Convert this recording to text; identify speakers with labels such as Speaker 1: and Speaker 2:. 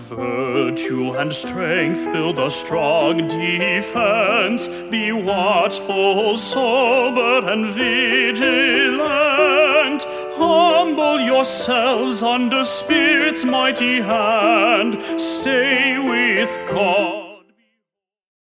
Speaker 1: Virtue and strength build a strong defense. Be watchful, sober, and vigilant. Humble yourselves under Spirit's mighty hand. Stay with God.